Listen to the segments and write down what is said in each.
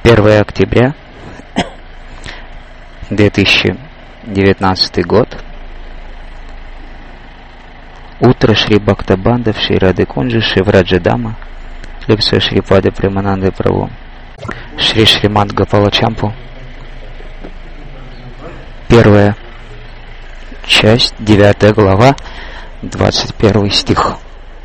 1 октября 2019 год. Утро Шри Бхактабандав, Шри Рады Кунджи, Шри Враджадама, лекция Шри Пады Премананды Прабху, Шри Шримад Гопала-Чампу. Первая часть, 9 глава, 21 стих.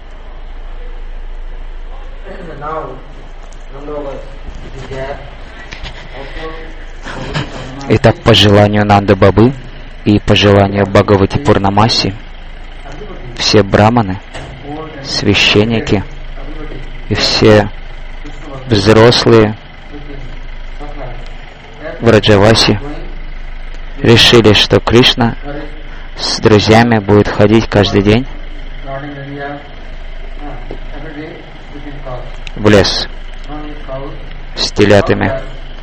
Итак, по желанию Нанды Бабы и по желанию Бхагавати Пурнамаси все браманы, священники и все взрослые Враджаваси решили, что Кришна с друзьями будет ходить каждый день в лес с телятами.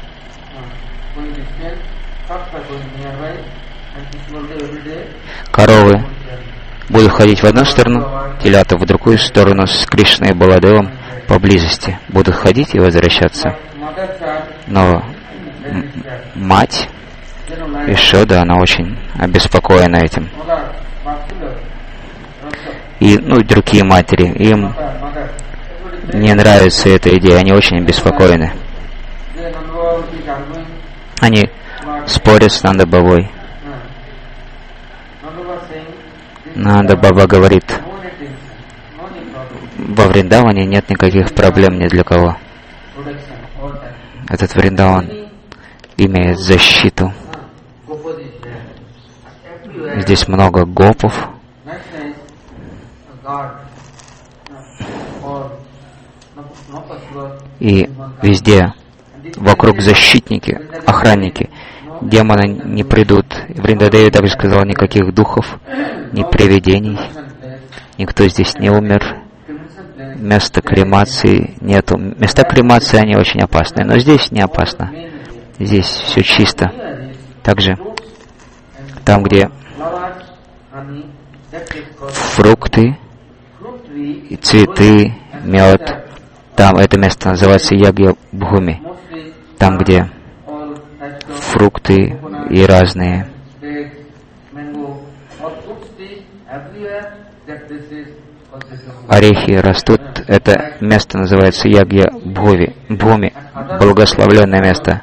Коровы будут ходить в одну сторону, телята в другую сторону, с Кришной и Баладевом поблизости будут ходить и возвращаться. Но мать Ишода, она очень обеспокоена этим. И другие матери, им не нравится эта идея, они очень обеспокоены. Они спорят с Нанда Бабой. Нанда Баба говорит, во Вриндаване нет никаких проблем ни для кого. Этот Вриндаван имеет защиту. Здесь много гопов. И везде вокруг защитники, охранники. Демоны не придут. Вриндадеви также сказал, никаких духов, ни привидений. Никто здесь не умер. Места кремации нету. Места кремации, они очень опасны. Но здесь не опасно. Здесь все чисто. Также там, где фрукты, и цветы, мед, там это место называется Ягья Бхуми. Там, где фрукты и разные орехи растут, это место называется Ягья Бхуми, благословленное место.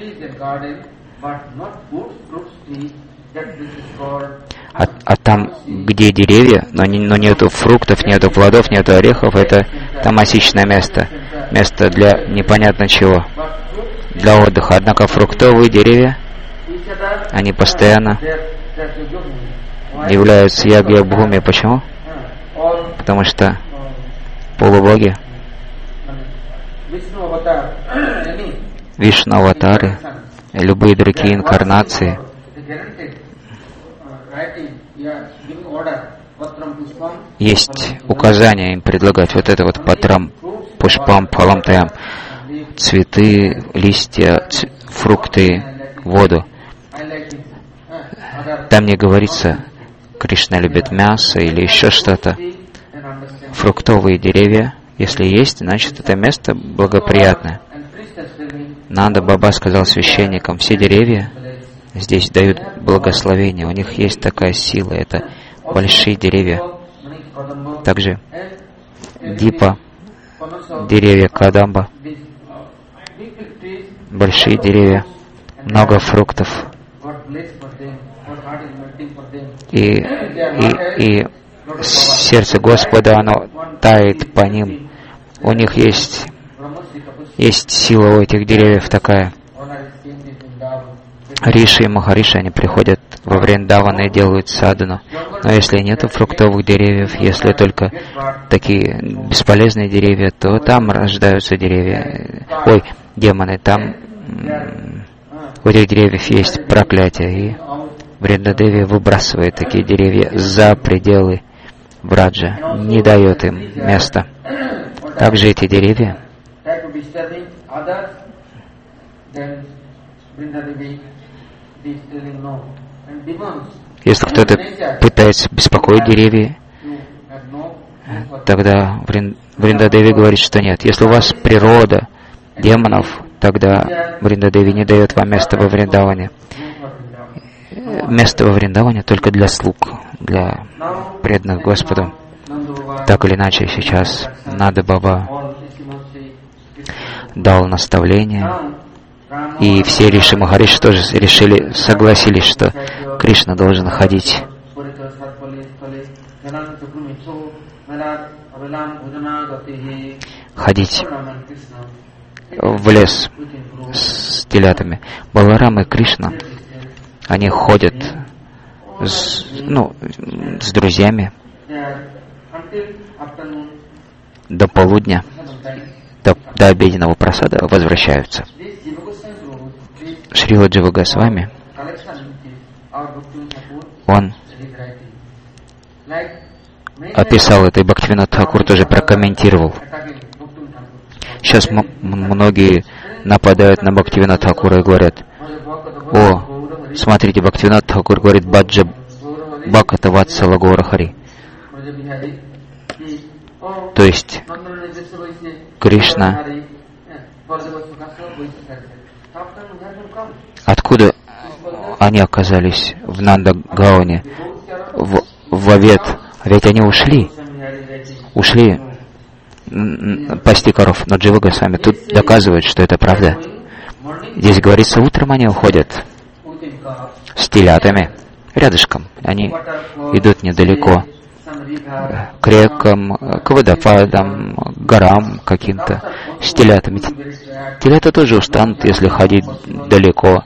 А там, где деревья, но нету фруктов, нету плодов, нету орехов, это тамасичное место. Место для непонятно чего. Для отдыха. Однако фруктовые деревья, они постоянно являются Ягья Бхуми. Почему? Потому что полубоги, Вишну-аватары, и любые другие инкарнации, есть указания им предлагать вот это вот патрам, пушпам, паламтаям, цветы, листья, фрукты, воду. Там не говорится, Кришна любит мясо или еще что-то. Фруктовые деревья, если есть, значит это место благоприятное. Нанда Баба сказал священникам, все деревья здесь дают благословение, у них есть такая сила, это большие деревья. Также дипа, деревья кадамба, большие деревья, много фруктов. И сердце Господа, оно тает по ним. У них есть сила у этих деревьев такая. Риши и Махариши, они приходят во Вриндаван и делают садхану. Но если нет фруктовых деревьев, если только такие бесполезные деревья, то там рождаются деревья. Демоны, там у этих деревьев есть проклятие. И Вриндадеви выбрасывает такие деревья за пределы Враджа, не дает им места. Также эти деревья Если кто-то пытается беспокоить деревья, тогда Вриндадеви говорит, что нет. Если у вас природа демонов, тогда Вриндадеви не дает вам место во Вриндаване. Место во Вриндаване только для слуг, для преданных Господу. Так или иначе, сейчас Нанда Баба дал наставление, и все Риши Махариши тоже согласились, что Кришна должен ходить в лес с телятами. Баларам и Кришна, они ходят с друзьями до полудня, до обеденного прасада возвращаются. Шрила Джива Госвами, он описал это, и Бхактивинод Тхакур тоже прокомментировал. Сейчас многие нападают на Бхактивинод Тхакура и говорят: о, смотрите, Бхактивинод Тхакур говорит Баджа Бхаката Ватсала Гора Хари. То есть Кришна, откуда они оказались в Нандагауне, в Авет? Ведь они ушли пасти коров. Но Джива Госвами тут доказывает, что это правда. Здесь говорится, утром они уходят с телятами рядышком. Они идут недалеко к рекам, к водопадам, к горам каким-то с телятами. Телята тоже устанут, если ходить далеко.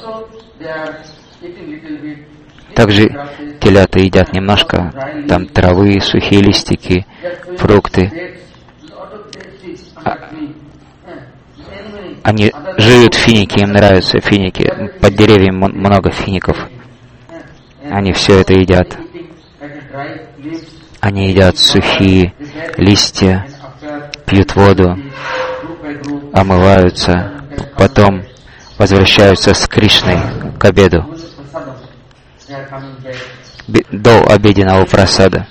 Также телята едят немножко там травы, сухие листики, фрукты. Они жуют финики, им нравятся финики. Под деревьями много фиников. Они все это едят. Они едят сухие листья, пьют воду, омываются, потом возвращаются с Кришной к обеду, до обеденного прасада.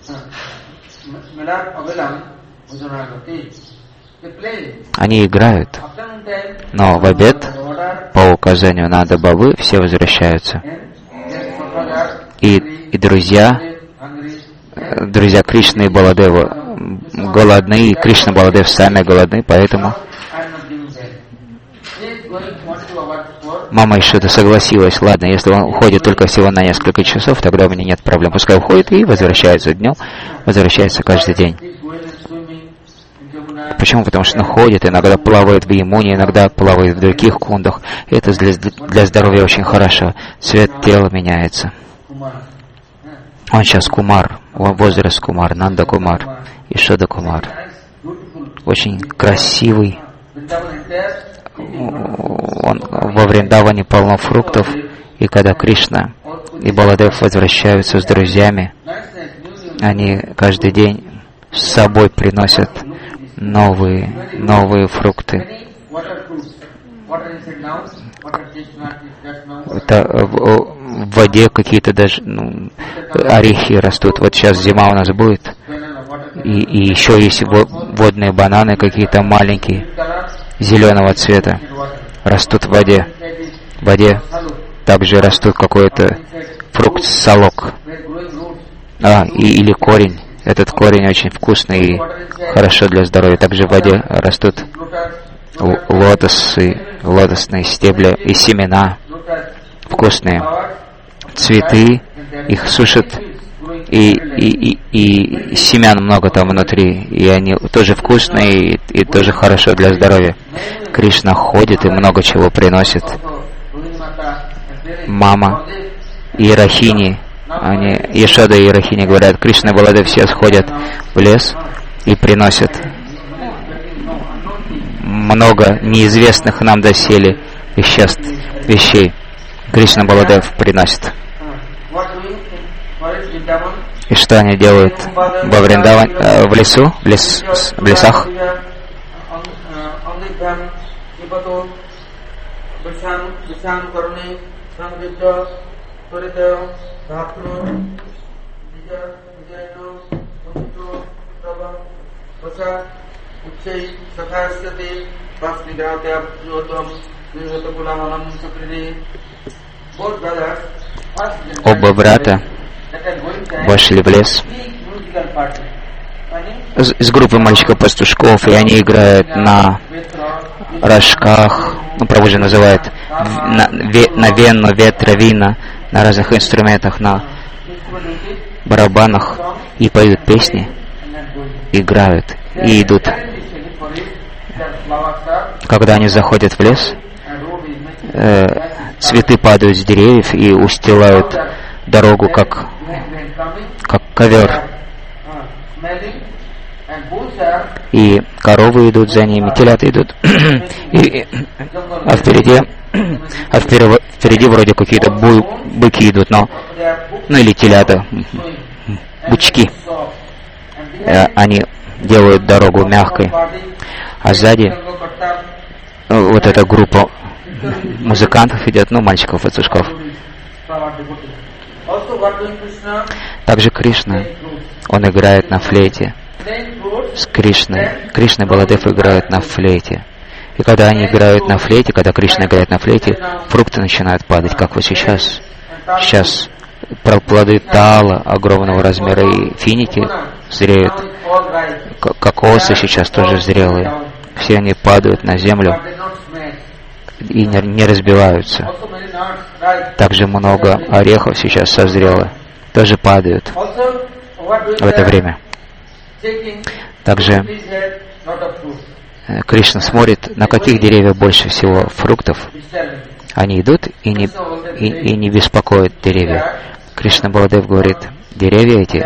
Они играют, но в обед, по указанию Нанда Бабы, все возвращаются. И друзья Кришны и Баладева голодны, и Кришна и Баладев сами голодны, поэтому мама еще-то согласилась: ладно, если он уходит только всего на несколько часов, тогда у меня нет проблем. Пускай уходит и возвращается днем, возвращается каждый день. Почему? Потому что он ходит, иногда плавает в Ямуне, иногда плавает в других кундах. И это для здоровья очень хорошо. Цвет тела меняется. Он сейчас Кумар, возраст Кумар, Нанда Кумар, Ишода Кумар. Очень красивый. Он во Вриндаване полно фруктов. И когда Кришна и Баладев возвращаются с друзьями, они каждый день с собой приносят новые фрукты. В воде какие-то даже орехи растут. Вот сейчас зима у нас будет. И еще есть водные бананы какие-то маленькие, зеленого цвета. Растут в воде. В воде также растут какой-то фрукт салок. Или корень. Этот корень очень вкусный и хорошо для здоровья. Также в воде растут лотосные стебли и семена вкусные. Цветы, их сушат, и семян много там внутри, и они тоже вкусные и тоже хорошо для здоровья. Кришна ходит и много чего приносит. Мама и Рахини, Ешода и Рахини говорят: Кришна и Баладев все сходят в лес и приносят много неизвестных нам доселе вещей. Кришна Баладев приносит. И что они делают во Вриндаване, в лесу, в лесах? Оба брата вошли в лес с группой мальчиков-пастушков, и они играют на рожках, правда называют, на вену, ветра, вина, на разных инструментах, на барабанах, и поют песни, играют и идут. Когда они заходят в лес, цветы падают с деревьев и устилают дорогу, как ковер. И коровы идут за ними, телята идут. А впереди вроде какие-то быки идут, ну или телята, бычки. Они делают дорогу мягкой. А сзади вот эта группа музыкантов идет, мальчиков, отцушков. Также Кришна, он играет на флейте. С Кришной. Кришна и Баладев играют на флейте. И когда они играют на флейте, когда Кришна играет на флейте, фрукты начинают падать, как вот сейчас. Сейчас плоды тала огромного размера и финики зреют. Кокосы сейчас тоже зрелые. Все они падают на землю и не разбиваются. Также много орехов сейчас созрело. Тоже падают в это время. Также Кришна смотрит, на каких деревьях больше всего фруктов. Они идут и не беспокоят деревья. Кришна Баладев говорит, деревья эти,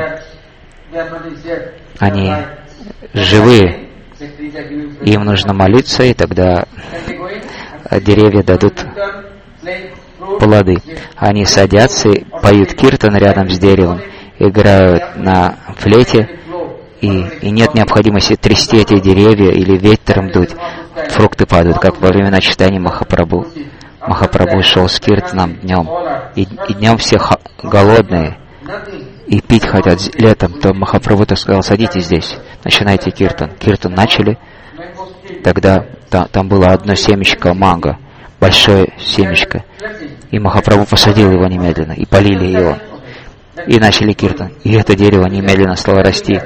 они живые. Им нужно молиться, и тогда деревья дадут плоды. Они садятся и поют киртан рядом с деревом, играют на флейте, и нет необходимости трясти эти деревья или ветром дуть. Фрукты падают, как во времена читания Махапрабху. Махапрабху шел с киртаном днем, и днем все голодные, и пить хотят летом. То Махапрабху так сказал, садитесь здесь, начинайте киртан. Киртан начали, тогда там было одно семечко манго, большое семечко, и Махапрабху посадил его немедленно, и полили его. И начали киртан. И это дерево немедленно стало расти,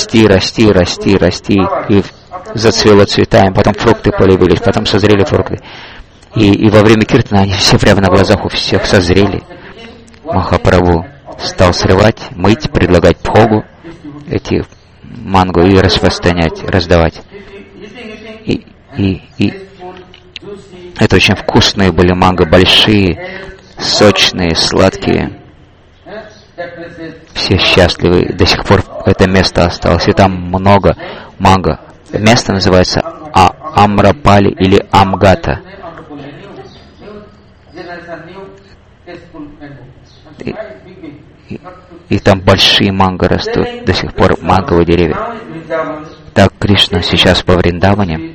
и зацвело цветами, потом фрукты появились, потом созрели фрукты. И во время киртана они все прямо на глазах у всех созрели. Махапрабху стал срывать, мыть, предлагать бхогу эти манго и распространять, раздавать. И это очень вкусные были манго, большие, сочные, сладкие. Все счастливы. До сих пор это место осталось. И там много манго. Место называется Амрапали или Амгата. И там большие манго растут. До сих пор манговые деревья. Так Кришна сейчас по Вриндаване.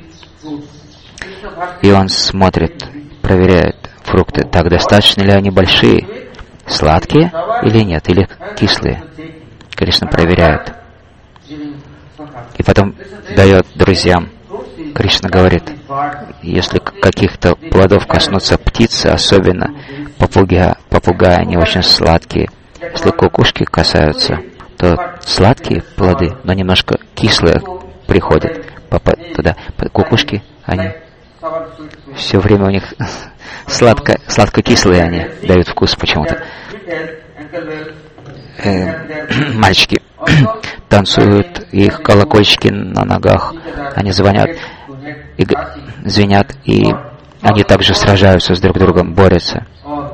И он смотрит, проверяет фрукты. Так, достаточно ли они большие? Сладкие или нет, или кислые. Кришна проверяет. И потом дает друзьям. Кришна говорит, если каких-то плодов коснутся птицы, особенно попугаи, они очень сладкие. Если кукушки касаются, то сладкие плоды, но немножко кислые приходят туда. Кукушки, они все время у них сладко-кислые они дают вкус почему-то. Мальчики танцуют, их колокольчики на ногах, они звенят, и они также сражаются с друг другом, борются.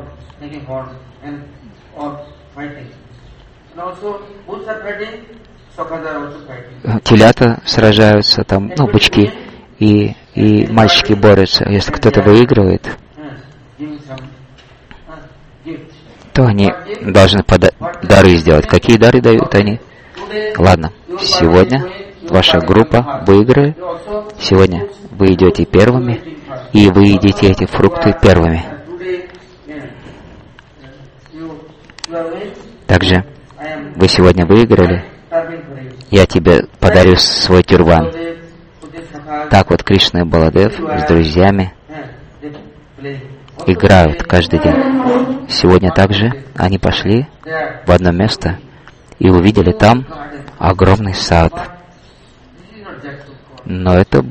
Телята сражаются, там, бычки, и мальчики борются. Если кто-то выигрывает, то они должны дары сделать. Какие дары дают они? Ладно, сегодня ваша группа выиграет. Сегодня вы идете первыми, и вы едите эти фрукты первыми. Также вы сегодня выиграли. Я тебе подарю свой тюрбан. Так вот Кришна и Баладев с друзьями играют каждый день. Сегодня также они пошли в одно место и увидели там огромный сад. Но это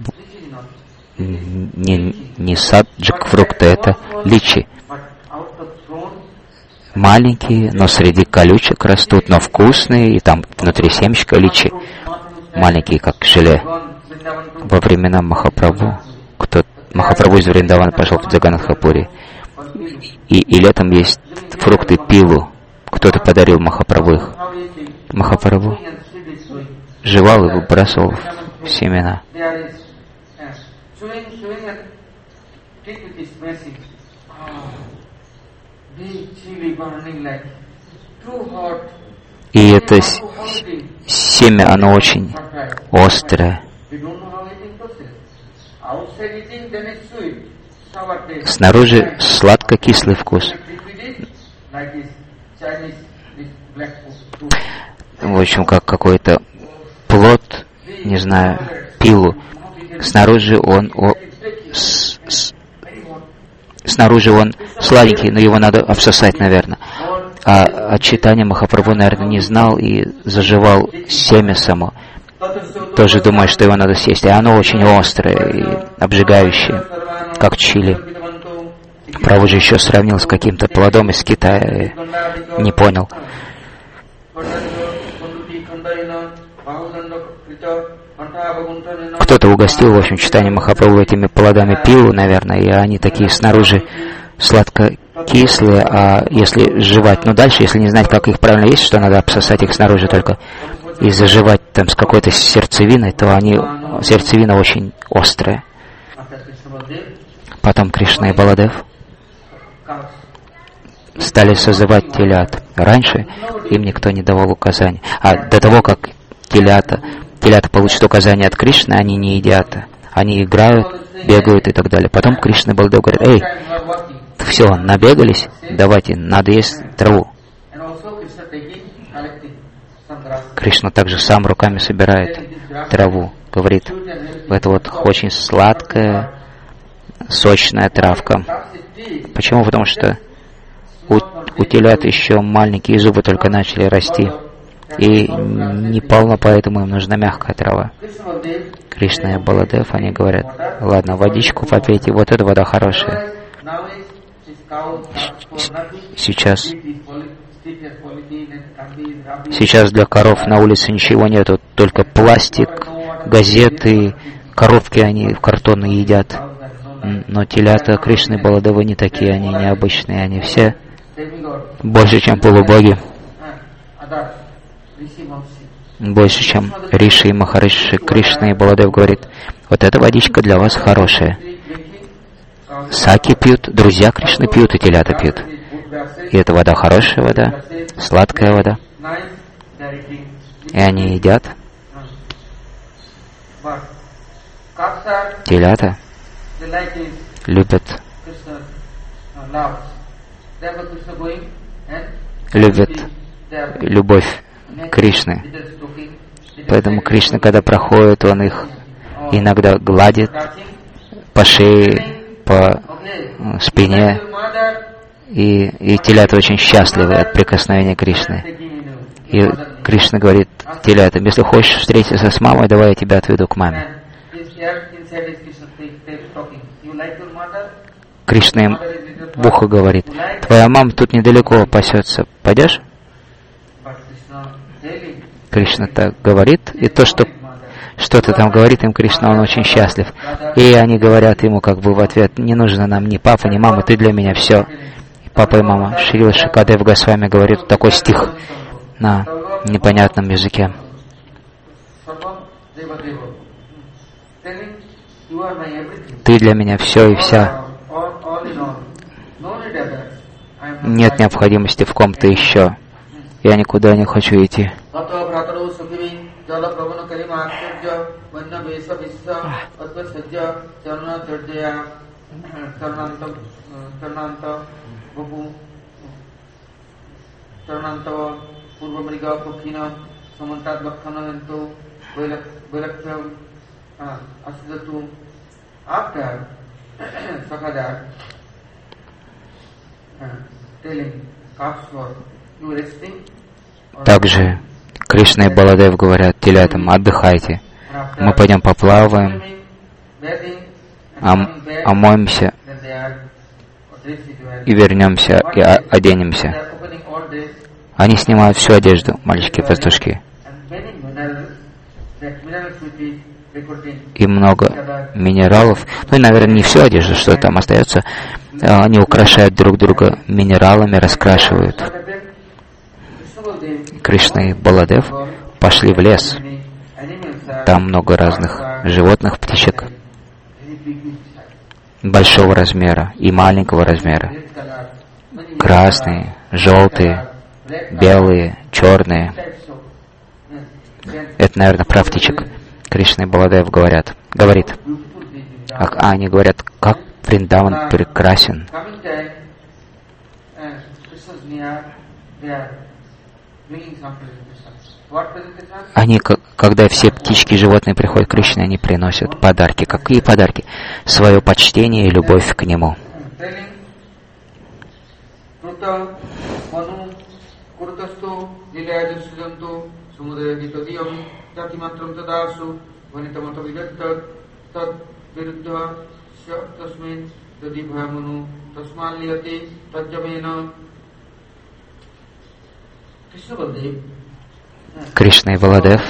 не сад джекфрукта, это личи. Маленькие, но среди колючек растут, но вкусные, и там внутри семечко личи. Маленькие, как желе. Во времена Махапрабху, Махапрабху из Вриндавана пошел в Джаганнатхапури. И летом есть фрукты пилу. Кто-то подарил Махапрабху их. Махапрабху жевал и выбрасывал в семена. И это семя, оно очень острое. Снаружи сладко-кислый вкус. В общем, как какой-то плод, не знаю, пилу. Снаружи он сладенький, но его надо обсосать, наверное. А от читания Махапрабху, наверное, не знал и заживал семя само. Тоже думает, что его надо съесть. И оно очень острое и обжигающее, как чили. Прабху же еще сравнил с каким-то плодом из Китая и не понял. Кто-то угостил, в общем, читание Махапрабху этими плодами пилу, наверное, и они такие снаружи сладко-кислые, а если жевать, дальше, если не знать, как их правильно есть, что надо обсосать их снаружи только и заживать там с какой-то сердцевиной, то сердцевина очень острая. Потом Кришна и Баладев стали созывать телят. Раньше им никто не давал указаний. А до того, как телята получат указания от Кришны, они не едят. Они играют, бегают и так далее. Потом Кришна и Баладев говорят: эй, все, набегались, давайте, надо есть траву. Кришна также сам руками собирает траву. Говорит, это вот очень сладкая, сочная травка. Почему? Потому что у телят еще маленькие зубы только начали расти. И не полно, поэтому им нужна мягкая трава. Кришна и Баладев, они говорят: ладно, водичку попейте, вот эта вода хорошая. Сейчас для коров на улице ничего нету, только пластик, газеты, коровки они в картоны едят. Но телята Кришны и Баладева не такие, они необычные, они все больше, чем полубоги. Больше, чем Риши и Махариши. Кришна и Баладев говорит: вот эта водичка для вас хорошая. Саки пьют, друзья Кришны пьют, и телята пьют. И эта вода хорошая вода, сладкая вода. И они едят. Телята любят любовь Кришны. Поэтому Кришна, когда проходит, он их иногда гладит по шее, по спине. И телята очень счастливы от прикосновения Кришны. И Кришна говорит телятам: если хочешь встретиться с мамой, давай я тебя отведу к маме. Кришна им в ухо говорит: твоя мама тут недалеко пасется, пойдешь? Кришна так говорит, и то, что-то там говорит им Кришна, он очень счастлив. И они говорят ему как бы в ответ: не нужно нам ни папа, ни мама, ты для меня все. И папа и мама. Шрила Шукадев Госвами говорит такой стих на непонятном языке. Ты для меня все и вся. Нет необходимости в ком-то еще. Я никуда не хочу идти. Также Кришна и Баладев говорят телятам: отдыхайте, мы пойдем поплаваем, омоемся и вернемся и оденемся. Они снимают всю одежду, мальчики-пастушки. И много минералов, ну и, наверное, не всю одежду, что там остается. Они украшают друг друга минералами, раскрашивают. Кришна и Баладев пошли в лес. Там много разных животных, птичек, большого размера и маленького размера. Красные, желтые, белые, черные. Это, наверное, про птичек. Кришна и Баладев говорит. Они говорят, как Вриндаван прекрасен. Они, когда все птички и животные приходят к Кришне, они приносят подарки. Какие подарки? Свое почтение и любовь к Нему. Кришна и Баладев.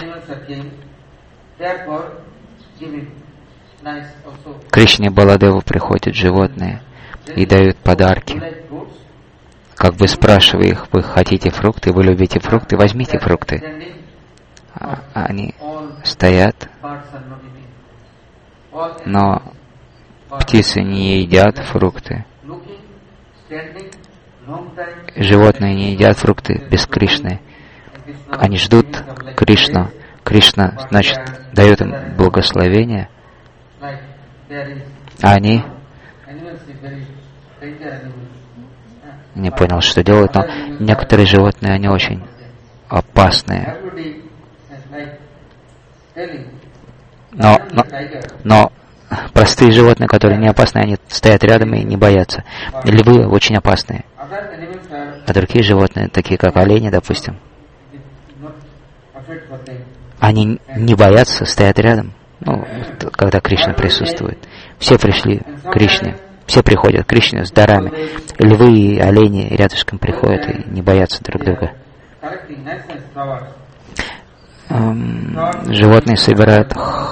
Кришне и Баладеву приходят животные и дают подарки. Как бы спрашивая их: вы хотите фрукты, вы любите фрукты, возьмите фрукты. Они стоят, но птицы не едят фрукты. Животные не едят фрукты без Кришны. Они ждут Кришну. Кришна, значит, дает им благословение. А они не понял, что делают, но некоторые животные, они очень опасные. Но простые животные, которые не опасны, они стоят рядом и не боятся. Львы очень опасные. А другие животные, такие как олени, допустим, они не боятся, стоят рядом, когда Кришна присутствует. Все пришли к Кришне, все приходят к Кришне с дарами. Львы и олени рядышком приходят и не боятся друг друга. Животные собирают,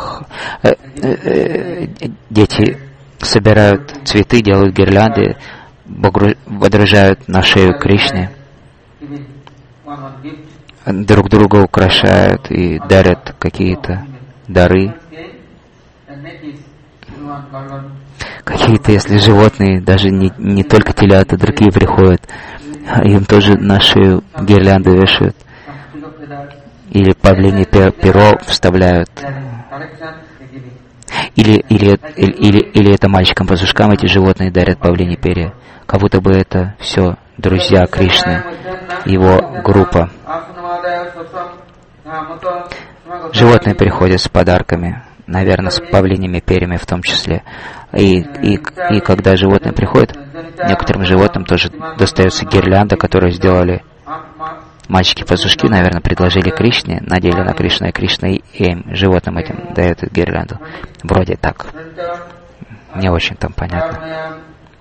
дети собирают цветы, делают гирлянды, водружают на шею Кришне, друг друга украшают и дарят какие-то дары. Какие-то, если животные, даже не только телята, другие приходят, им тоже на шею гирлянды вешают. Или павлинье перо вставляют. Или это мальчикам-пастушкам эти животные дарят павлинье перья. Как будто бы это все друзья Кришны, его группа. Животные приходят с подарками, наверное, с павлиньими перьями в том числе. И когда животные приходят, некоторым животным тоже достается гирлянда, которую сделали мальчики-пастушки, наверное, предложили Кришне, надели на Кришну, и Кришна им, животным этим, дает эту гирлянду. Вроде так. Не очень там понятно.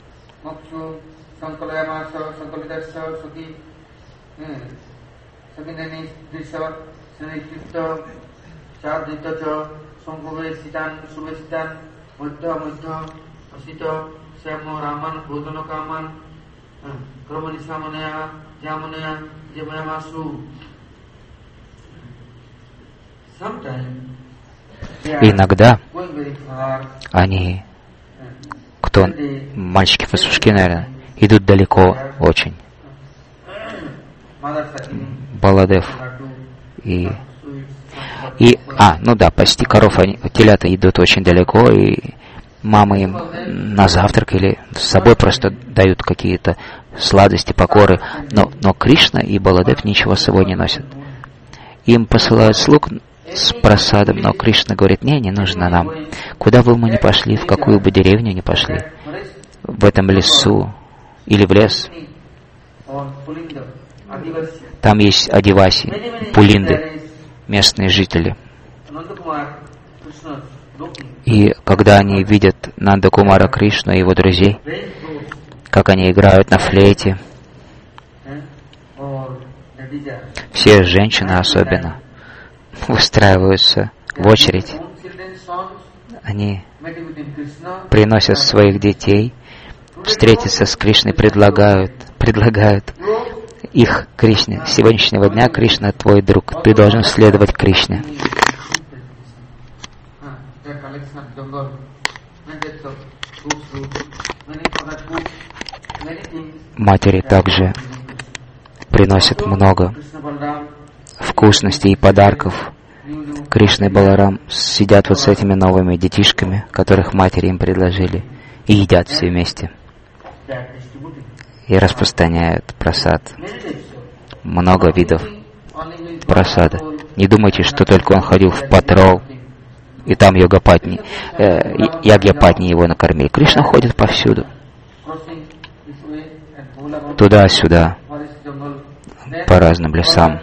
Иногда они, мальчики-пастушки, наверное, идут далеко очень. Баладев пасти коров, телята идут очень далеко, и мамы им на завтрак или с собой просто дают какие-то сладости, покоры, но Кришна и Баладев ничего с собой не носят. Им посылают слуг с прасадом, но Кришна говорит: не нужно нам. Куда бы мы ни пошли, в какую бы деревню ни пошли, в этом лесу или в лес, там есть адиваси, пулинды, местные жители. И когда они видят Нанда Кумара Кришну и его друзей, как они играют на флейте, все женщины особенно выстраиваются в очередь. Они приносят своих детей, встретиться с Кришной, предлагают их Кришне. С сегодняшнего дня Кришна твой друг, ты должен следовать Кришне. Матери также приносят много вкусностей и подарков. Кришна и Баларам сидят вот с этими новыми детишками, которых матери им предложили, и едят все вместе. И распространяют прасад. Много видов прасада. Не думайте, что только он ходил в Патрол, и там Ягьяпатни его накормили. Кришна ходит повсюду. Туда-сюда, по разным лесам.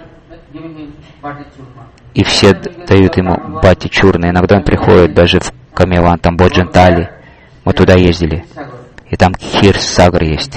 И все дают ему бати чурна. Иногда он приходит даже в Камеван, там Боджантали. Мы туда ездили. И там Кхир Сагар есть.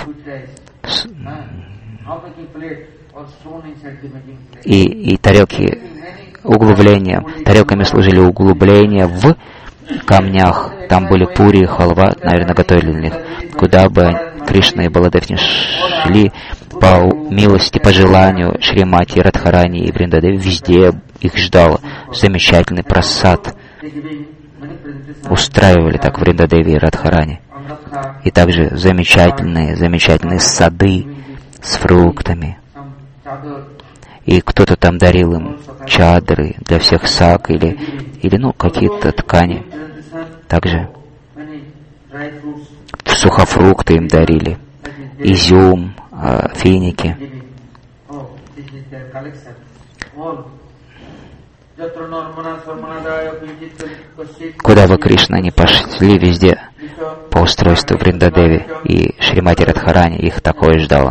И тарелки тарелками служили углубления в камнях. Там были пури и халва, наверное, готовили для них. Куда бы Кришна и Баладев не шли, по милости, по желанию Шримати, Радхарани и Вриндадеви, везде их ждал замечательный прасад. Устраивали так Вриндадеви и Радхарани. И также замечательные сады с фруктами. И кто-то там дарил им чадры для всех сак или какие-то ткани. Также сухофрукты им дарили, изюм, финики. Куда бы Кришна ни пошли, везде по устройству Вриндадеви и Шримати Радхарани их такое ждало.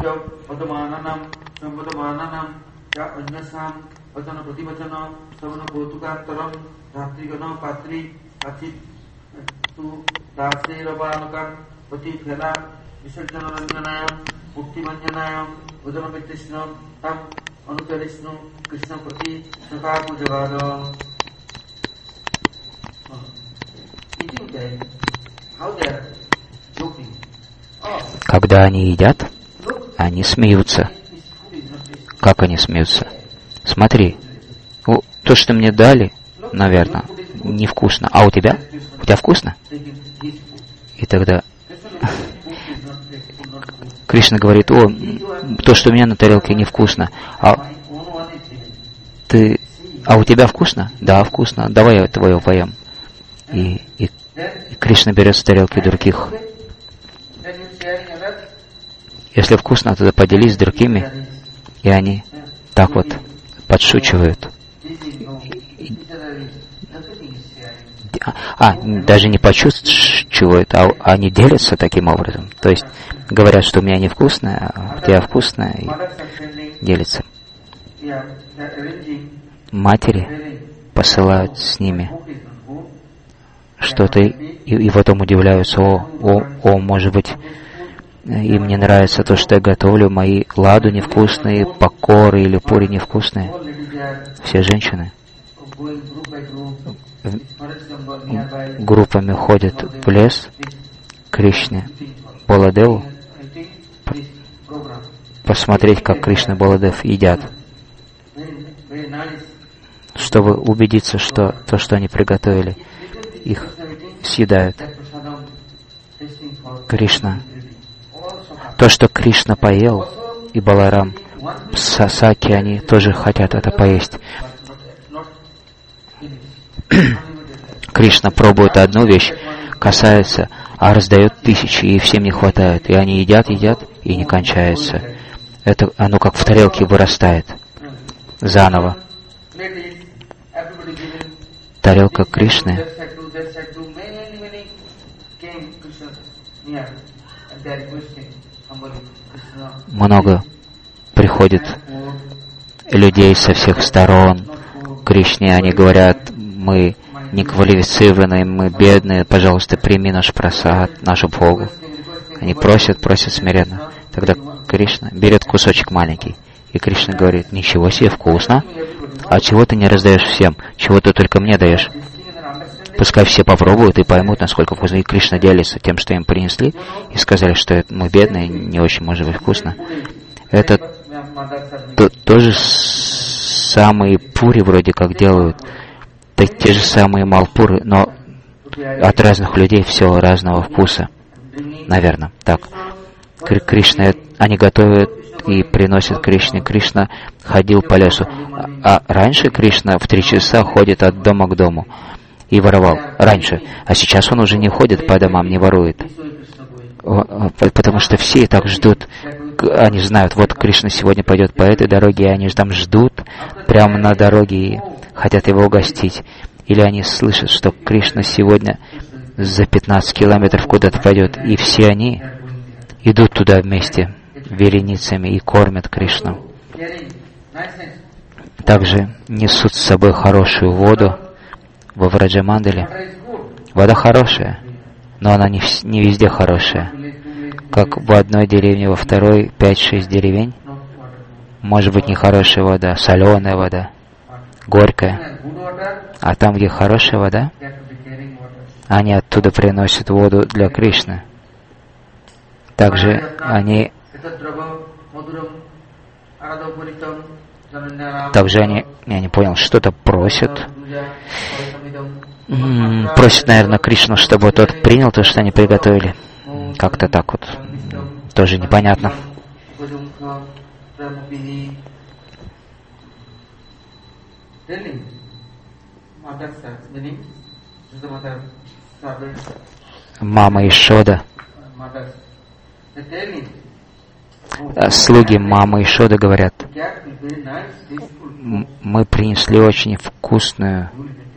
Когда они едят, они смеются. Как они смеются? Смотри, то, что мне дали, наверное, невкусно. А у тебя? У тебя вкусно? И тогда Кришна говорит: то, что у меня на тарелке, невкусно. А у тебя вкусно? Да, вкусно. Давай я твое поем. И Кришна берет с тарелки других. Если вкусно, тогда поделись с другими. И они так вот подшучивают. Даже не почувствуют, а они делятся таким образом. То есть говорят, что у меня невкусное, а у тебя вкусное, и делятся. Матери посылают с ними что-то, и потом удивляются: может быть, им не нравится то, что я готовлю, мои ладу невкусные, покоры или пури невкусные. Все женщины группами ходят в лес к Кришне Баладеву посмотреть, как Кришна и Баладев едят, чтобы убедиться, что то, что они приготовили, их съедают. Кришна. То, что Кришна поел, и Баларам, Саки, они тоже хотят это поесть. Кришна пробует одну вещь, касается, а раздает тысячи, и всем не хватает. И они едят, и не кончается. Это оно как в тарелке вырастает заново. тарелка Кришны. Много приходит людей со всех сторон к Кришне. Они говорят: мы не квалифицированные, мы бедные, пожалуйста, прими наш прасад, нашу Богу. Они просят смиренно. Тогда Кришна берет кусочек маленький. И Кришна говорит: ничего себе, вкусно. А чего ты не раздаешь всем? Чего ты только мне даешь? Пускай все попробуют и поймут, насколько вкусно. И Кришна делится тем, что им принесли, и сказали, что мы бедные, не очень может быть вкусно. Это тоже самые пури вроде как делают. Те же самые малпуры, но от разных людей все разного вкуса. Наверное, так. Кришна, они готовят и приносят Кришне. Кришна ходил по лесу. А раньше Кришна в 3 часа ходит от дома к дому и воровал. Раньше. А сейчас он уже не ходит по домам, не ворует. Потому что все так ждут. Они знают, вот Кришна сегодня пойдет по этой дороге, и они там ждут прямо на дороге и хотят его угостить. Или они слышат, что Кришна сегодня за 15 километров куда-то пойдет, и все они идут туда вместе вереницами и кормят Кришну. Также несут с собой хорошую воду во Враджамандале. Вода хорошая, но она не везде хорошая. Как в одной деревне, во второй 5-6 деревень может быть нехорошая вода, соленая вода, горькая. А там, где хорошая вода, они оттуда приносят воду для Кришны. Также они я не понял, что-то просят. Просят, наверное, Кришну, чтобы тот принял то, что они приготовили. Как-то так вот. Тоже непонятно. Мама Ишода. Слуги мамы Ишоды говорят: мы принесли очень вкусную...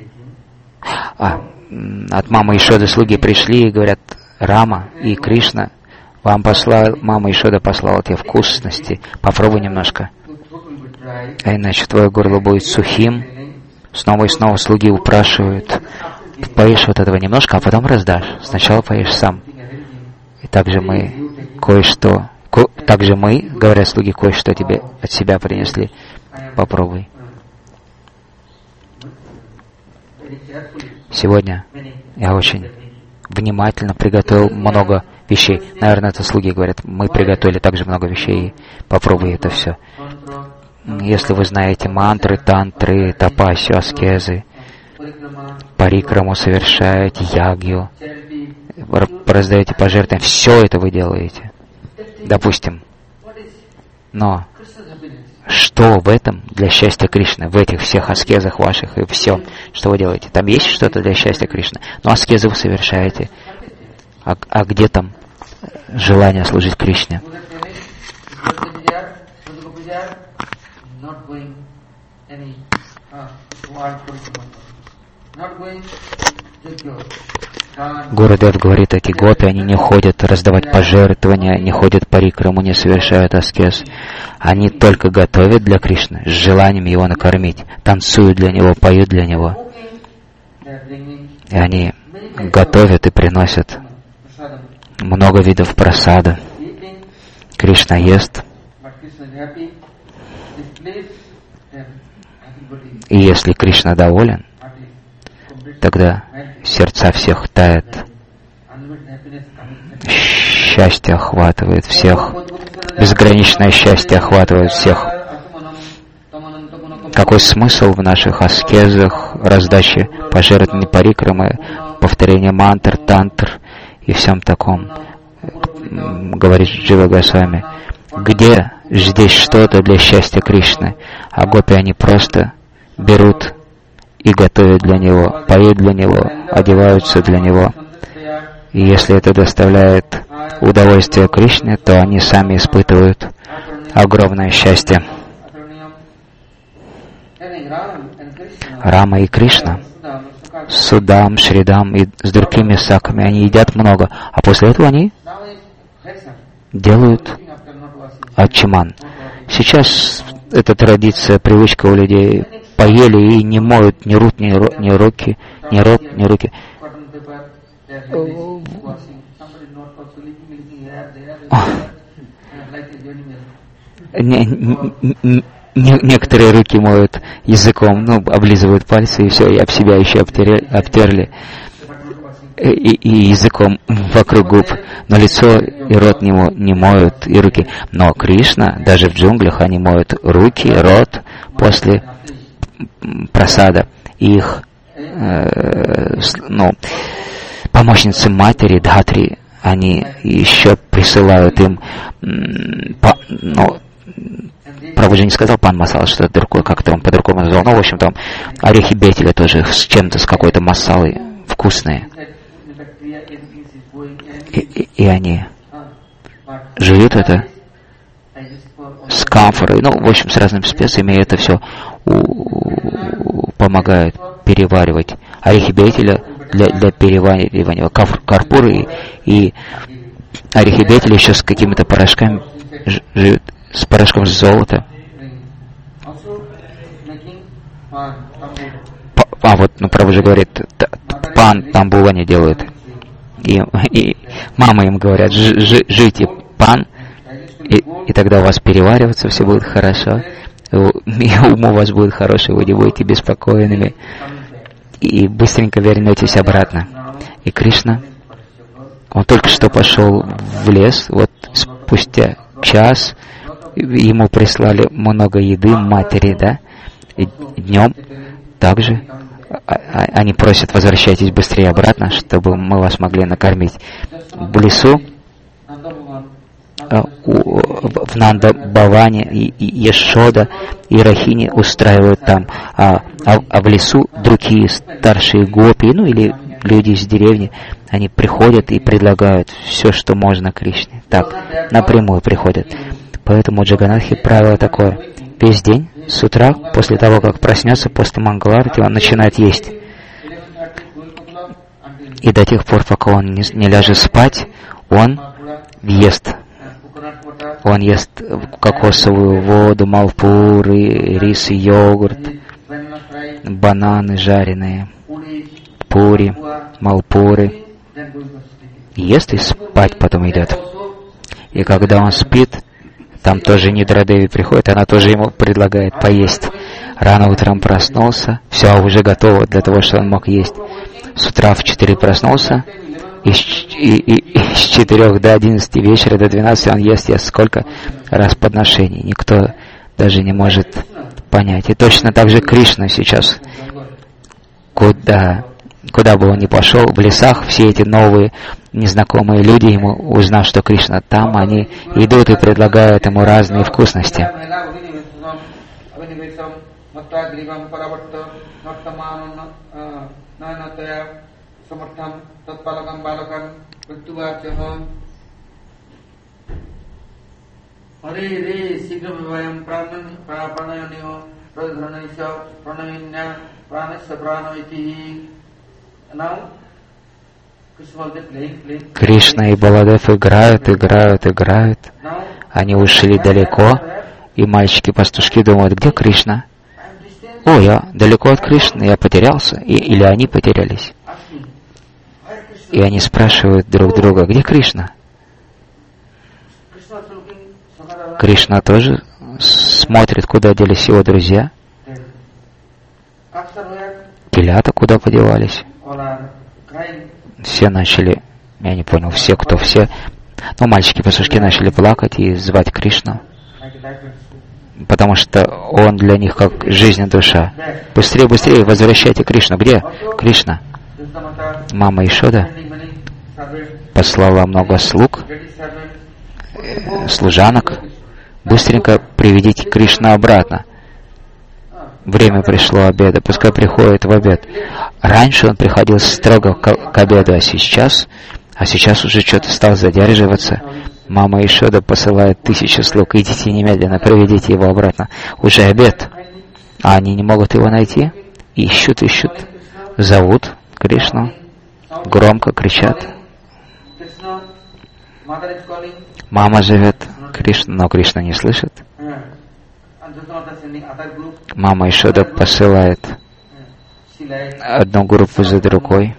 От мамы Ишоды слуги пришли и говорят: Рама и Кришна вам послал, мама Ишода послала те вкусности, попробуй немножко, а иначе твое горло будет сухим. Снова и снова слуги упрашивают: поешь вот этого немножко, а потом раздашь. Сначала поешь сам. И также мы кое-что, говорят слуги, кое-что тебе от себя принесли. Попробуй. Сегодня я очень внимательно приготовил много вещей. Наверное, это слуги говорят: мы приготовили также много вещей, попробуй это все. Если вы знаете мантры, тантры, тапасию, аскезы, парикраму совершаете, ягью, раздаете пожертвования, все это вы делаете. Допустим. Но что в этом для счастья Кришны, в этих всех аскезах ваших и всем, что вы делаете? Там есть что-то для счастья Кришны? Но аскезы вы совершаете. А где там желание служить Кришне? Гурудев говорит, эти гопи, они не ходят раздавать пожертвования, не ходят парикраму, не совершают аскез. Они только готовят для Кришны с желанием его накормить, танцуют для него, поют для него. И они готовят и приносят много видов прасада. Кришна ест. И если Кришна доволен, тогда сердца всех тает, счастье охватывает всех, безграничное счастье охватывает всех. Какой смысл в наших аскезах, раздаче пожертвований парикрамы, повторение мантр, тантр и всем таком, говорит Джива Госвами. Где здесь что-то для счастья Кришны? А гопи, они просто берут и готовят для него, поют для него, одеваются для него. И если это доставляет удовольствие Кришне, то они сами испытывают огромное счастье. Рама и Кришна, Судам, Шридам и с другими саками. Они едят много. А после этого они делают ачиман. Сейчас эта традиция, привычка у людей. Поели и не моют ни рук, ни руки. Некоторые руки моют языком, облизывают пальцы и все, и об себя еще обтерли. И языком вокруг губ, но лицо и рот не моют, и руки. Но Кришна, даже в джунглях, они моют руки, рот после прасада. Их помощницы матери, Дхатри, они еще присылают им, Прабхуджи не сказал пан масала, что-то другое, как-то он по-другому назвал. В общем, там орехи бетеля тоже с чем-то, с какой-то масалой вкусные. И они жуют это с камфорой, в общем, с разными специями, и это все помогает переваривать. Орехи бетеля для переваривания, карпуры и орехи бетеля еще с какими-то порошками живут, с порошком золота. Прабхуджи говорит, пан тамбула не делают. И мама им говорят, жуйте пан, и тогда у вас перевариваться все будет хорошо, и ум у вас будет хороший, вы не будете беспокойными, и быстренько вернетесь обратно. И Кришна, он только что пошел в лес, вот спустя час ему прислали много еды матери, да, и днем также они просят, возвращайтесь быстрее обратно, чтобы мы вас могли накормить. В лесу, в Нанда-Баване и Ешода и Рахини устраивают там, а в лесу другие старшие гопи, или люди из деревни, они приходят и предлагают все, что можно Кришне. Так, напрямую приходят. Поэтому у Джаганнатхи правило такое. Весь день, с утра, после того, как проснется, после Мангаларати, он начинает есть. И до тех пор, пока он не ляжет спать, он ест. Он ест кокосовую воду, малпуры, рис и йогурт, бананы жареные, пури, малпуры. Ест и спать потом идет. И когда он спит, там тоже Нидра-деви приходит, она тоже ему предлагает поесть. Рано утром проснулся, все уже готово для того, чтобы он мог есть. С утра в 4 проснулся, и с 4 до 11 вечера, до 12 он ест сколько раз подношений. Никто даже не может понять. И точно так же Кришна сейчас, куда бы он ни пошел, в лесах все эти новые незнакомые люди, ему, узнав, что Кришна там, они идут и предлагают ему разные вкусности. Кришна и Баладев играют. Они ушли далеко, и мальчики-пастушки думают, где Кришна? О, я далеко от Кришны, я потерялся, или они потерялись. И они спрашивают друг друга, где Кришна? Кришна тоже смотрит, куда делись его друзья. Телята куда подевались? Все начали, я не понял, все, мальчики-пастушки начали плакать и звать Кришну, потому что он для них как жизнь и душа. Быстрее, возвращайте Кришну. Где Кришна? Мама Ишода послала много служанок. Быстренько приведите Кришну обратно. Время пришло обеда, пускай приходит в обед. Раньше он приходил строго к обеду, а сейчас уже что-то стал задерживаться. Мама Ишода посылает 1000 слуг. Идите немедленно, приведите его обратно. Уже обед. А они не могут его найти. Ищут. Зовут. Кришну, громко кричат. Мама зовет Кришну, но Кришна не слышит. Мама Ишода посылает одну группу за другой.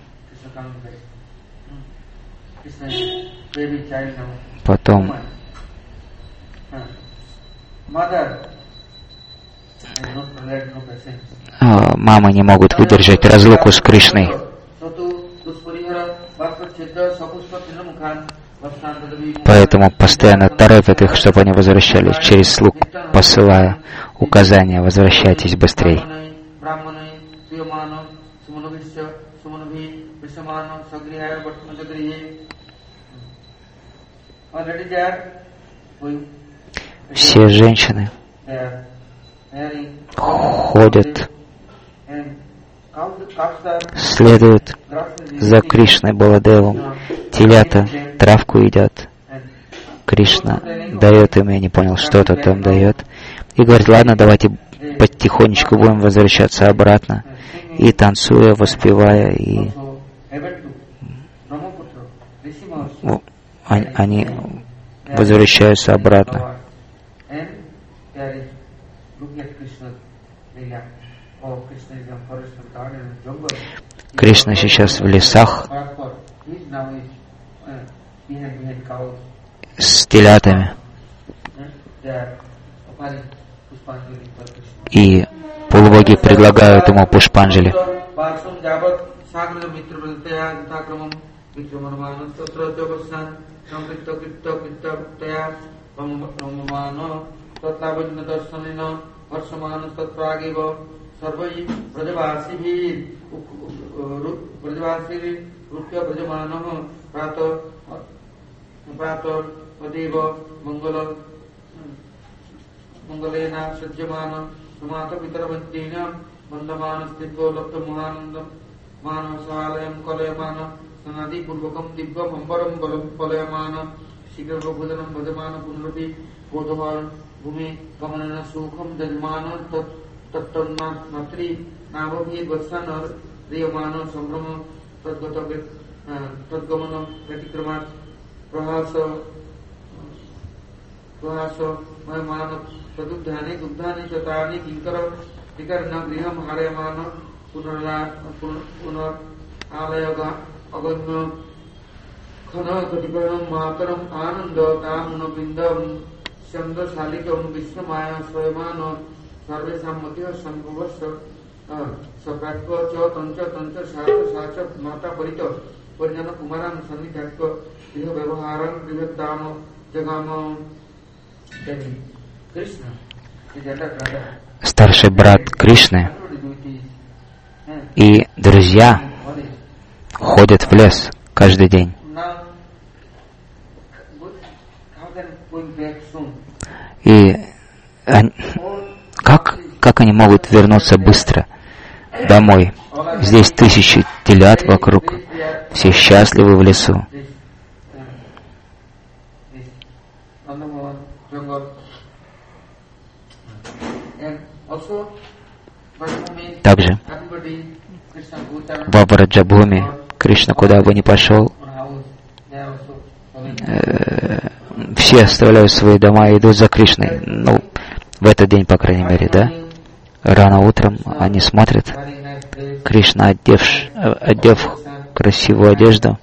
Потом мамы не могут выдержать разлуку с Кришной. Поэтому постоянно торопят их, чтобы они возвращались, через слуг посылая указания: возвращайтесь быстрее. Все женщины ходят, следуют за Кришной Баладевом. Телята травку едят. Кришна дает им, я не понял, что-то там дает. И говорит: ладно, давайте потихонечку будем возвращаться обратно. И танцуя, воспевая, и они возвращаются обратно. Кришна сейчас в лесах с телятами. И полубоги предлагают ему пушпанджали. Старший брат Кришны и друзья ходят в лес каждый день. И как они могут вернуться быстро домой? Здесь тысячи телят вокруг, все счастливы в лесу. Также в Враджабхуми Кришна куда бы ни пошел, все оставляют свои дома и идут за Кришной. Ну, в этот день, по крайней мере, да? Рано утром они смотрят. Кришна, одев красивую одежду,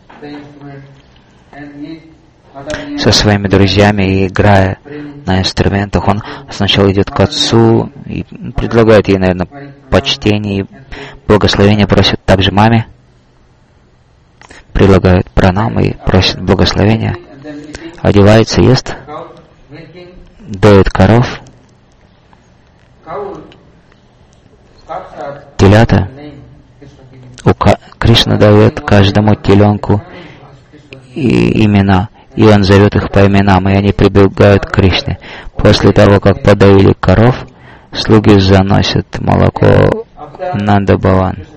со своими друзьями и играя на инструментах, он сначала идет к отцу и предлагает ей, наверное, почтение и благословение, просит также маме, предлагает пранам и просит благословения, одевается, ест, доит коров, телята. Кришна дает каждому теленку и имена, и он зовет их по именам, и они прибегают к Кришне. После того, как подоили коров, слуги заносят молоко Нанда Баван.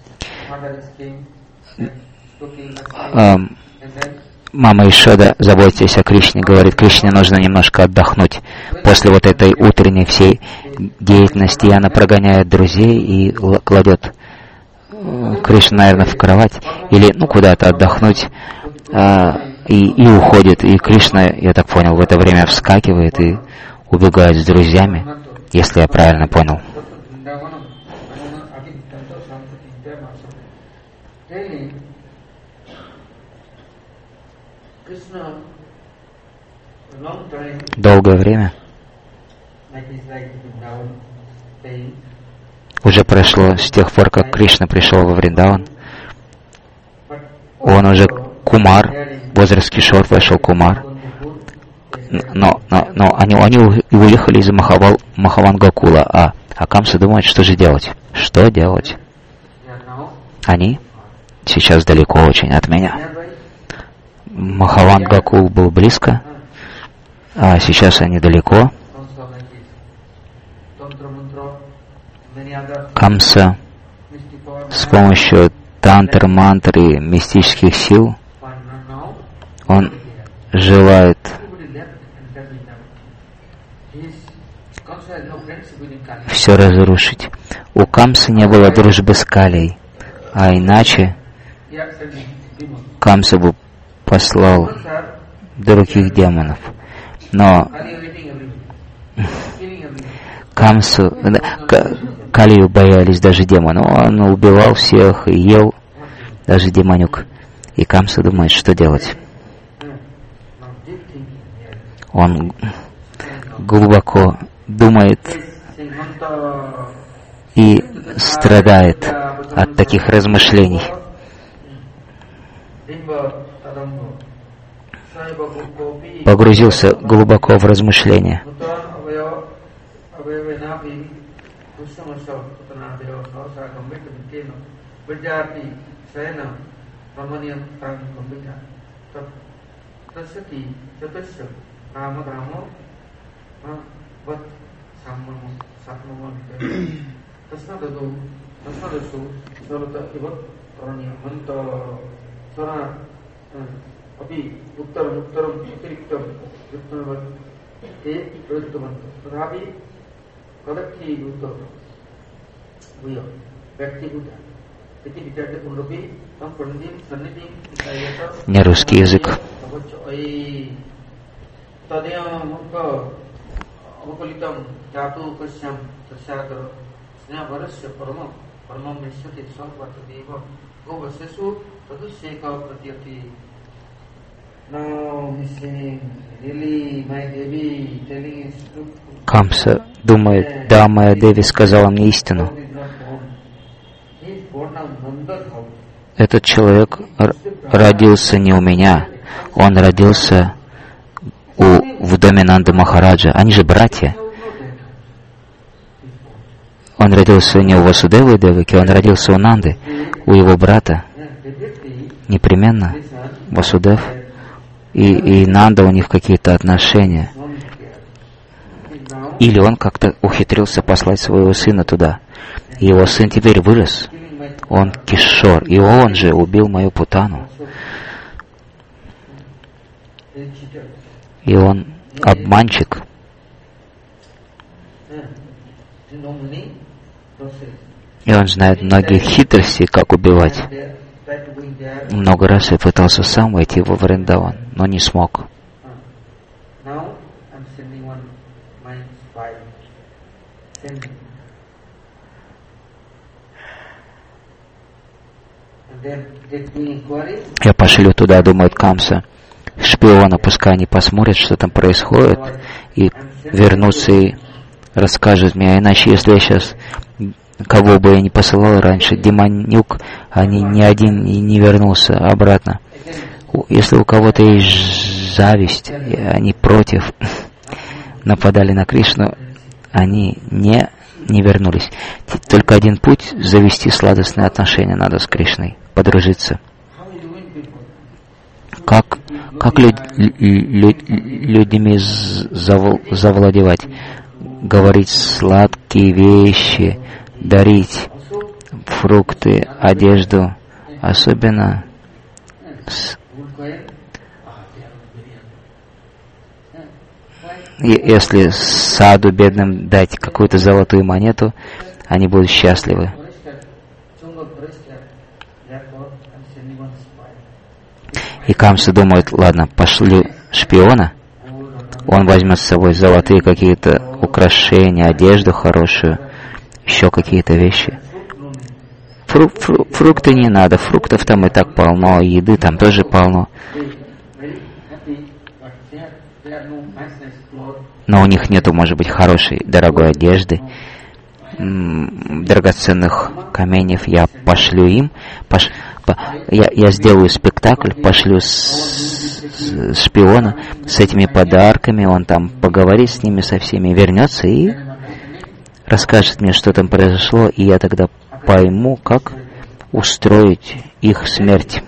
Мама Ишода, заботясь о Кришне, говорит, Кришне нужно немножко отдохнуть. После вот этой утренней всей деятельности она прогоняет друзей и кладет Кришну, наверное, в кровать или куда-то отдохнуть и уходит. И Кришна, я так понял, в это время вскакивает и убегает с друзьями, если я правильно понял. Долгое время уже прошло с тех пор, как Кришна пришел во Вриндаван. Он уже Кумар, возраст Кишор, вошел Кумар. Но они уехали из Махаван Гокула, а Камса думает, что же делать? Что делать? Они сейчас далеко очень от меня. Махаван Гокул был близко, а сейчас они далеко. Камса с помощью тантр, мантры, мистических сил, он желает все разрушить. У Камсы не было дружбы с Калией, а иначе Камса бы послал других демонов. Но Камсу, Калию боялись даже демоны. Он убивал всех и ел, даже демонюк. И Камса думает, что делать. Он глубоко думает и страдает от таких размышлений. Погрузился глубоко в размышления. Не русский язык. Камса думает, да, моя Деви сказала мне истину. Этот человек родился не у меня, он родился в доме Нанды Махараджа. Они же братья. Он родился не у Васудевы Деваки, он родился у Нанды, у его брата. Непременно Васудев и Нанда, у них какие-то отношения. Или он как-то ухитрился послать своего сына туда. И его сын теперь вырос. Он Кишор, и он же убил мою Путану. И он обманщик. И он знает многие хитрости, как убивать. Много раз я пытался сам войти во Вриндаван, но не смог. Я пошлю туда, думает Камса, шпиона, пускай они посмотрят, что там происходит, и вернутся и расскажут мне. Иначе, если я сейчас, кого бы я ни посылал раньше, демонюк, они ни один и не вернулся обратно. Если у кого-то есть зависть, и они против, нападали на Кришну, они не вернулись. Только один путь — завести сладостные отношения надо с Кришной, подружиться. Как людьми завладевать? Говорить сладкие вещи, дарить фрукты, одежду, особенно если саду бедным дать какую-то золотую монету, они будут счастливы. И Камса думает, ладно, пошлю шпиона, он возьмет с собой золотые какие-то украшения, одежду хорошую, еще какие-то вещи. Фрукты не надо, фруктов там и так полно, еды там тоже полно. Но у них нету, может быть, хорошей, дорогой одежды, драгоценных каменьев. Я пошлю им, я сделаю спектакль, пошлю шпиона с этими подарками, он там поговорит с ними со всеми, вернется и расскажет мне, что там произошло, и я тогда пойму, как устроить их смерть.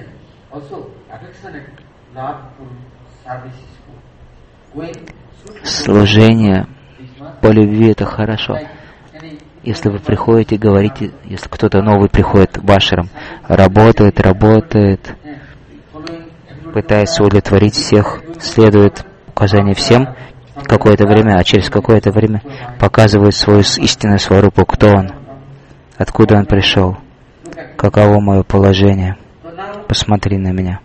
Служение по любви — это хорошо. Если вы приходите и говорите, если кто-то новый приходит в ашрам, работает, пытается удовлетворить всех, следует указаниям всем какое-то время, а через какое-то время показывает свою истинную сварупу, кто он, откуда он пришел, каково мое положение. Посмотри на меня.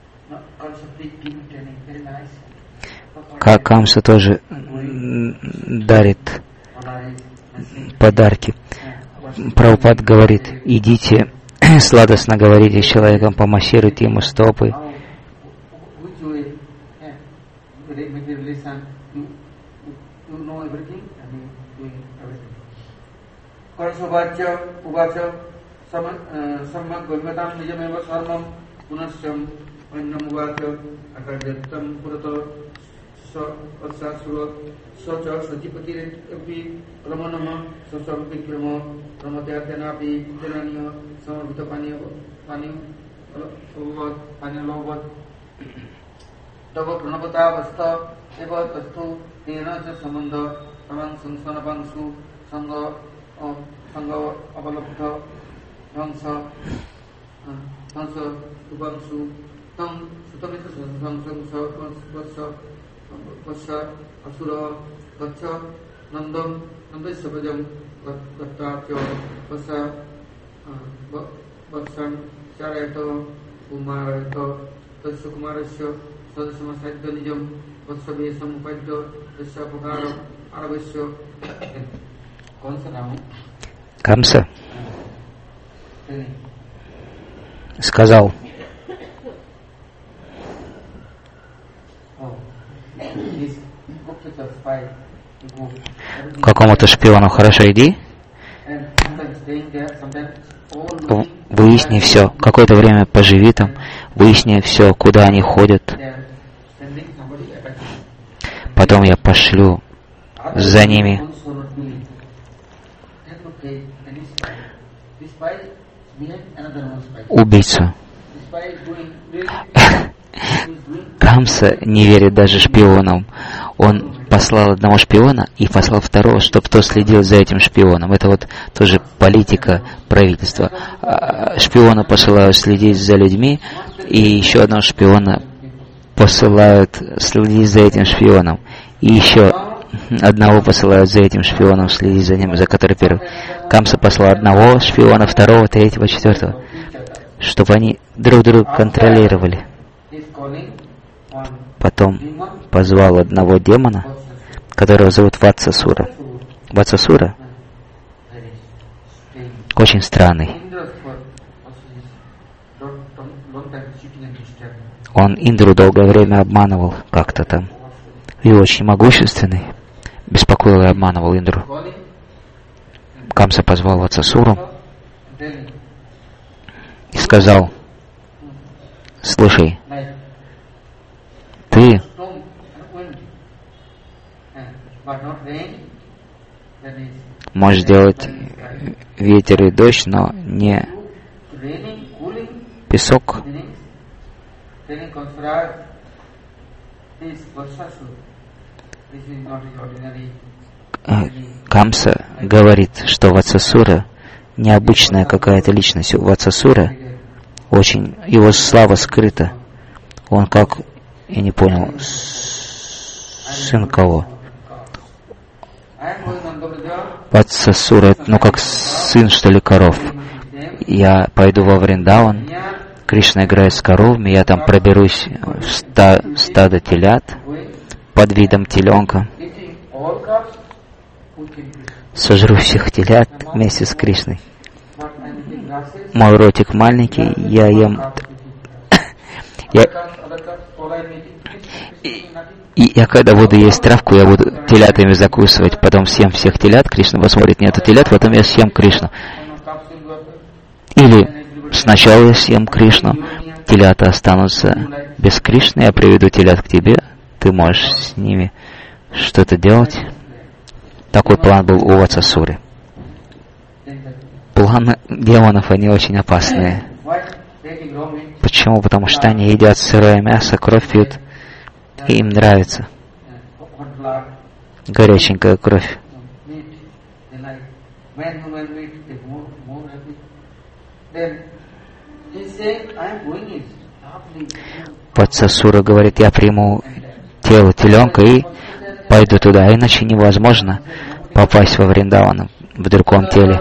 Камса тоже дарит подарки. Прабхупад говорит, идите, сладостно говорите с человеком, помассируйте ему стопы. Камса сказал, какому-то шпиону: хорошо, иди, выясни все, какое-то время поживи там, выясни все, куда они ходят. Потом я пошлю за ними убийцу. Камса не верит даже шпионам. Он послал одного шпиона и послал второго, чтобы тот следил за этим шпионом. Это вот тоже политика правительства. Шпиона посылают следить за людьми, и еще одного шпиона посылают следить за этим шпионом. И еще одного посылают за этим шпионом следить за ним, за который первый. Камса послал одного шпиона, второго, третьего, четвертого, чтобы они друг друга контролировали. Потом позвал одного демона, которого зовут Ватсасура. Ватсасура очень странный. Он Индру долгое время обманывал как-то там. И очень могущественный. Беспокоил и обманывал Индру. Камса позвал Ватсасуру и сказал: слушай, ты можешь делать ветер и дождь, но не песок. Камса говорит, что Ватсасура необычная какая-то личность. Ватсасура, очень, его слава скрыта. Он как, я не понял, сын кого? Ватсасура, ну как сын, что ли, коров. Я пойду во Вриндаван, Кришна играет с коровами, я там проберусь в стадо телят под видом теленка, сожру всех телят вместе с Кришной. Мой ротик маленький, я ем... Я когда буду есть травку, я буду телятами закусывать, потом съем всех телят, Кришна посмотрит, нету телят, потом я съем Кришну. Или сначала я съем Кришну, телята останутся без Кришны, я приведу телят к тебе, ты можешь с ними что-то делать. Такой план был у Ватсасуры. Планы демонов, они очень опасные. Почему? Потому что они едят сырое мясо, кровь пьют, и им нравится горяченькая кровь. Ватсасура говорит, я приму тело теленка и пойду туда, иначе невозможно попасть во Вриндаван в другом теле.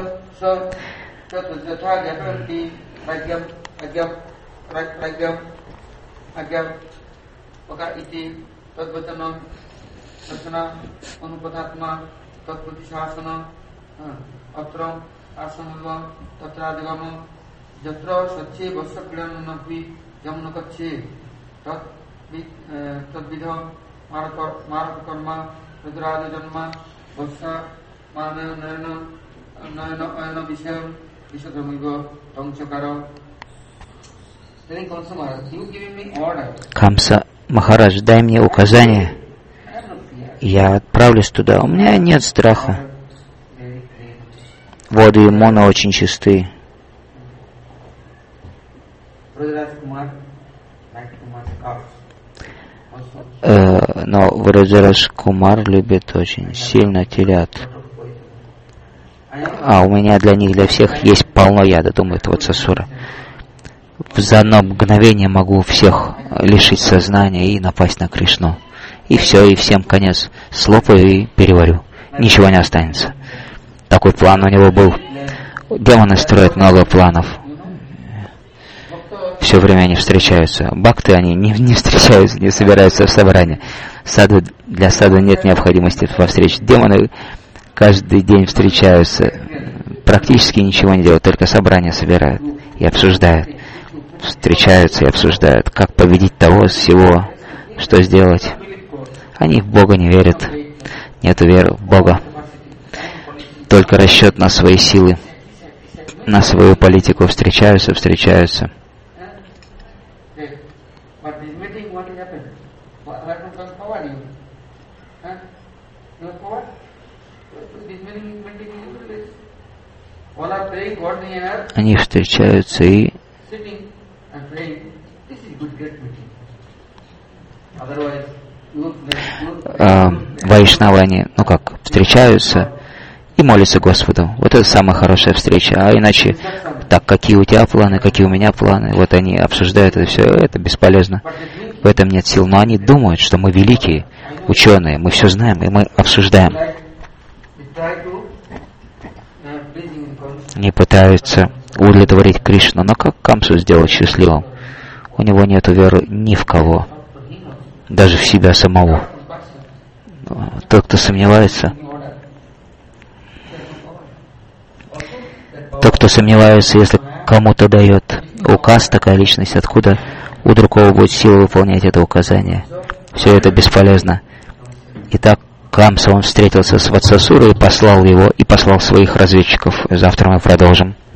Камса, Махарадж, дай мне указание, я отправлюсь туда. У меня нет страха. Воды Ямуна очень чистые. Но Враджараш Кумар любит очень сильно телят. А у меня для них, для всех есть полно яда, думает Ватсасура. За одно мгновение могу всех лишить сознания и напасть на Кришну. И все, и всем конец. Слопаю и переварю. Ничего не останется. Такой план у него был. Демоны строят много планов. Все время они встречаются. Бхакты, они не встречаются, не собираются в собрание. Для саду нет необходимости во встрече. Демоны каждый день встречаются. Практически ничего не делают, только собрания собирают и обсуждают. Встречаются и обсуждают, как победить того всего, что сделать. Они в Бога не верят. Нету веры в Бога. Только расчет на свои силы, на свою политику. Встречаются. Они встречаются и вайшнавы, они, встречаются и молятся Господу. Вот это самая хорошая встреча. А иначе, так, какие у тебя планы, какие у меня планы, вот они обсуждают это все, это бесполезно. В этом нет сил. Но они думают, что мы великие ученые, мы все знаем, и мы обсуждаем. Они пытаются удовлетворить Кришну, но как Камсу сделать счастливым? У него нет веры ни в кого, даже в себя самого. Тот, кто сомневается, если кому-то дает указ, такая личность, откуда у другого будет сила выполнять это указание? Все это бесполезно. Итак, Камса, он встретился с Ватсасурой, послал своих разведчиков. Завтра мы продолжим.